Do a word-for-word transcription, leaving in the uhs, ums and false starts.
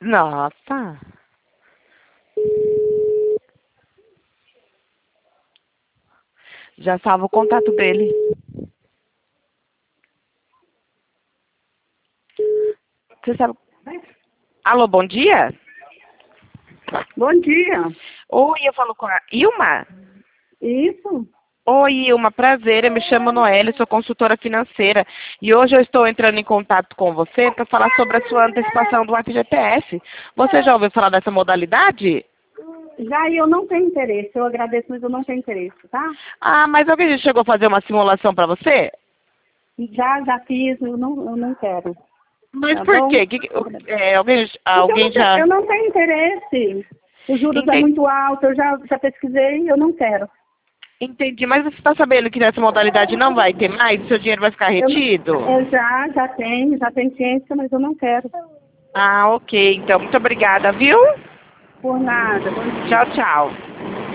Nossa. Já salva o contato dele. Você sabe... Alô, bom dia? Bom dia. Oi, eu falo com a Ilma? Isso? Oi, Ilma, prazer. Eu me chamo Noelle, sou consultora financeira. E hoje eu estou entrando em contato com você para falar sobre a sua antecipação do F G T S. Você já ouviu falar dessa modalidade? Já eu não tenho interesse. Eu agradeço, mas eu não tenho interesse, tá? Ah, mas alguém já chegou a fazer uma simulação para você? Já, já fiz, eu não, eu não quero. Mas Tá por bom? quê? Que, que- é, alguém Porque eu alguém não, tenho, já... eu não tenho interesse. Os juros é Entendi. muito alto, eu já, já pesquisei, eu não quero. Entendi, mas você está sabendo que nessa modalidade não vai ter mais? Seu dinheiro vai ficar Eu, retido? eu já, já tenho, já tenho ciência, mas eu não quero. Ah, ok. Então, muito obrigada, viu? Por nada. Bom dia. Tchau, tchau.